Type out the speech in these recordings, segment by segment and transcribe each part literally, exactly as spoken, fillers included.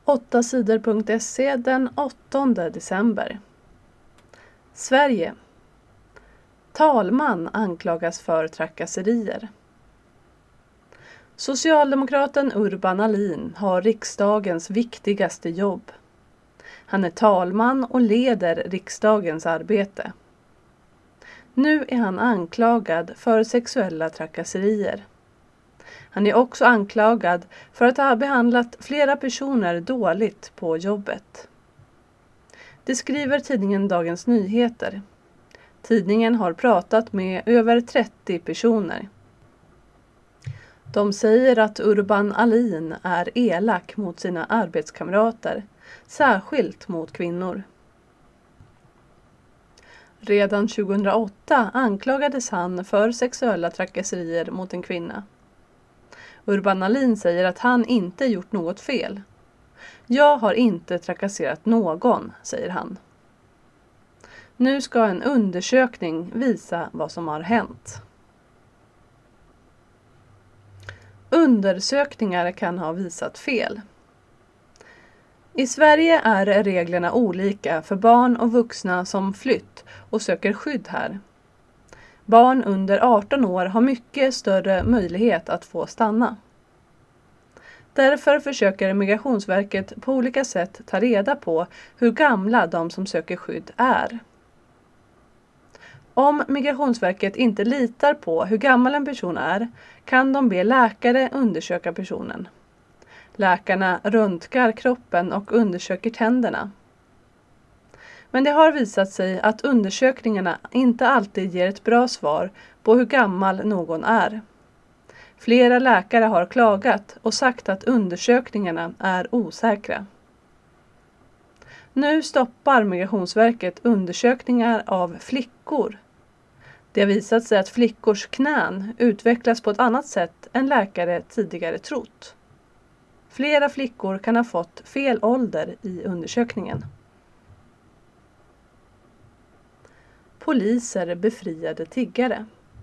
åtta sidor punkt se den åttonde december. Sverige. Talman anklagas för trakasserier. Socialdemokraten Urban Ahlin har riksdagens viktigaste jobb. Han är talman och leder riksdagens arbete. Nu är han anklagad för sexuella trakasserier. Han är också anklagad för att ha behandlat flera personer dåligt på jobbet. Det skriver tidningen Dagens Nyheter. Tidningen har pratat med över trettio personer. De säger att Urban Ahlin är elak mot sina arbetskamrater, särskilt mot kvinnor. Redan tjugohundraåtta anklagades han för sexuella trakasserier mot en kvinna. Urban Ahlin säger att han inte gjort något fel. Jag har inte trakasserat någon, säger han. Nu ska en undersökning visa vad som har hänt. Undersökningar kan ha visat fel. I Sverige är reglerna olika för barn och vuxna som flytt och söker skydd här. Barn under arton år har mycket större möjlighet att få stanna. Därför försöker Migrationsverket på olika sätt ta reda på hur gamla de som söker skydd är. Om Migrationsverket inte litar på hur gammal en person är kan de be läkare undersöka personen. Läkarna röntgar kroppen och undersöker tänderna. Men det har visat sig att undersökningarna inte alltid ger ett bra svar på hur gammal någon är. Flera läkare har klagat och sagt att undersökningarna är osäkra. Nu stoppar Migrationsverket undersökningar av flickor. Det har visat sig att flickors knän utvecklas på ett annat sätt än läkare tidigare trott. Flera flickor kan ha fått fel ålder i undersökningen. Poliser befriade tiggare.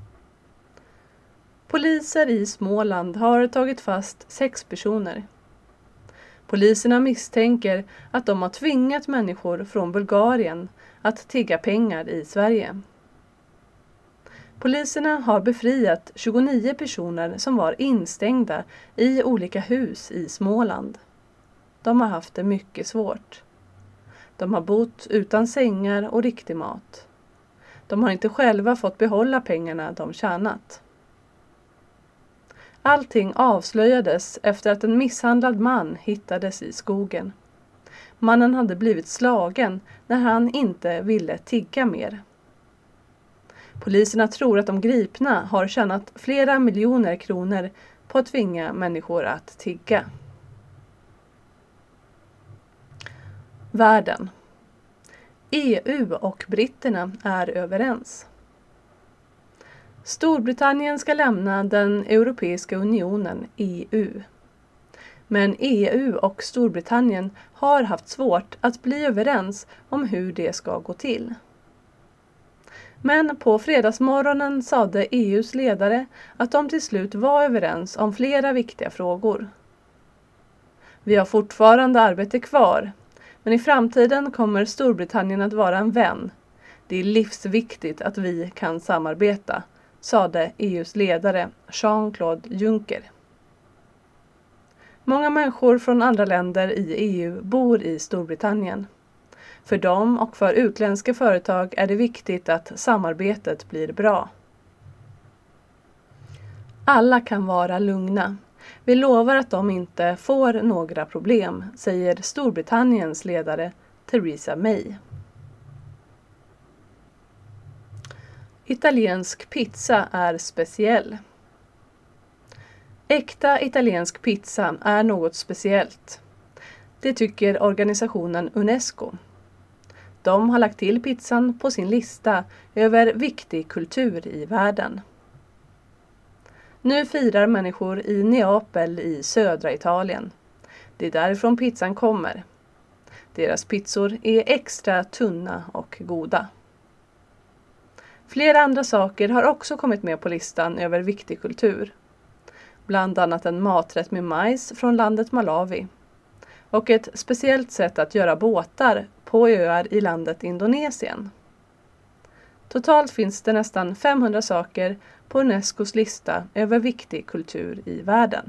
Poliser i Småland har tagit fast sex personer. Poliserna misstänker att de har tvingat människor från Bulgarien att tigga pengar i Sverige. Poliserna har befriat tjugonio personer som var instängda i olika hus i Småland. De har haft det mycket svårt. De har bott utan sängar och riktig mat. De har inte själva fått behålla pengarna de tjänat. Allting avslöjades efter att en misshandlad man hittades i skogen. Mannen hade blivit slagen när han inte ville tigga mer. Poliserna tror att de gripna har tjänat flera miljoner kronor på att tvinga människor att tigga. Världen. E U och britterna är överens. Storbritannien ska lämna den Europeiska unionen E U. Men E U och Storbritannien har haft svårt att bli överens om hur det ska gå till. Men på fredagsmorgonen sade E U:s ledare att de till slut var överens om flera viktiga frågor. Vi har fortfarande arbete kvar, men i framtiden kommer Storbritannien att vara en vän. Det är livsviktigt att vi kan samarbeta, sade E U:s ledare Jean-Claude Juncker. Många människor från andra länder i E U bor i Storbritannien. För dem och för utländska företag är det viktigt att samarbetet blir bra. Alla kan vara lugna. Vi lovar att de inte får några problem, säger Storbritanniens ledare Theresa May. Italiensk pizza är speciell. Äkta italiensk pizza är något speciellt. Det tycker organisationen UNESCO. De har lagt till pizzan på sin lista över viktig kultur i världen. Nu firar människor i Neapel i södra Italien. Det är därifrån pizzan kommer. Deras pizzor är extra tunna och goda. Flera andra saker har också kommit med på listan över viktig kultur. Bland annat en maträtt med majs från landet Malawi. och ett speciellt sätt att göra båtar på öar i landet Indonesien. Totalt finns det nästan femhundra saker på Unescos lista över viktig kultur i världen.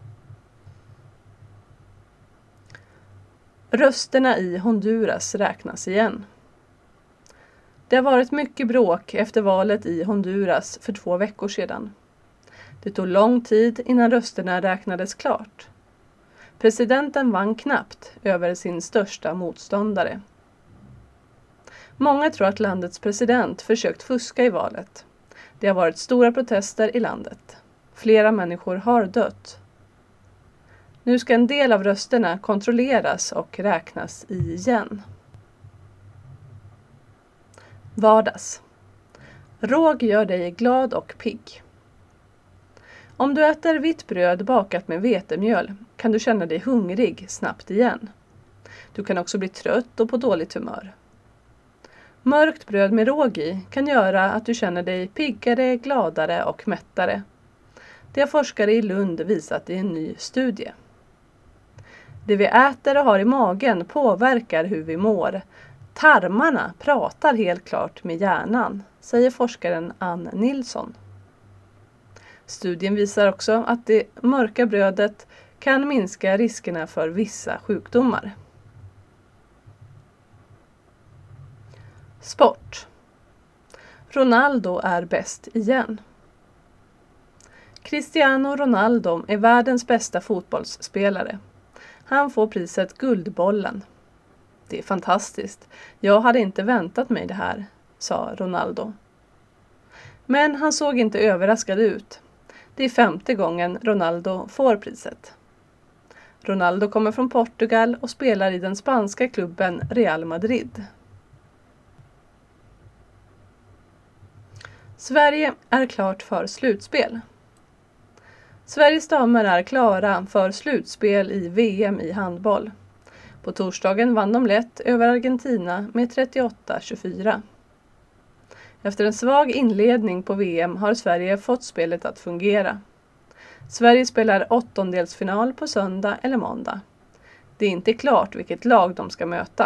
Rösterna i Honduras räknas igen. Det har varit mycket bråk efter valet i Honduras för två veckor sedan. Det tog lång tid innan rösterna räknades klart. Presidenten vann knappt över sin största motståndare. Många tror att landets president försökt fuska i valet. Det har varit stora protester i landet. Flera människor har dött. Nu ska en del av rösterna kontrolleras och räknas igen. Vardags. Råg gör dig glad och pigg. Om du äter vitt bröd bakat med vetemjöl kan du känna dig hungrig snabbt igen. Du kan också bli trött och på dåligt humör. Mörkt bröd med råg i kan göra att du känner dig piggare, gladare och mättare. Det har forskare i Lund visat i en ny studie. Det vi äter och har i magen påverkar hur vi mår. Tarmarna pratar helt klart med hjärnan, säger forskaren Ann Nilsson. Studien visar också att det mörka brödet kan minska riskerna för vissa sjukdomar. Sport. Ronaldo är bäst igen. Cristiano Ronaldo är världens bästa fotbollsspelare. Han får priset Guldbollen. Det är fantastiskt. Jag hade inte väntat mig det här, sa Ronaldo. Men han såg inte överraskad ut. Det är femte gången Ronaldo får priset. Ronaldo kommer från Portugal och spelar i den spanska klubben Real Madrid. Sverige är klart för slutspel. Sveriges damer är klara för slutspel i V M i handboll. På torsdagen vann de lätt över Argentina med trettioåtta tjugofyra. Efter en svag inledning på V M har Sverige fått spelet att fungera. Sverige spelar åttondelsfinal på söndag eller måndag. Det är inte klart vilket lag de ska möta.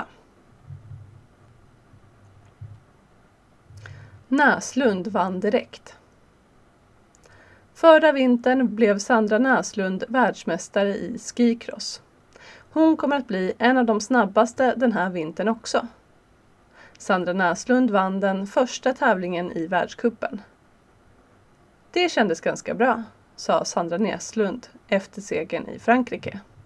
Näslund vann direkt. Förra vintern blev Sandra Näslund världsmästare i skicross. Hon kommer att bli en av de snabbaste den här vintern också. Sandra Näslund vann den första tävlingen i världscupen. Det kändes ganska bra, sa Sandra Näslund efter segern i Frankrike.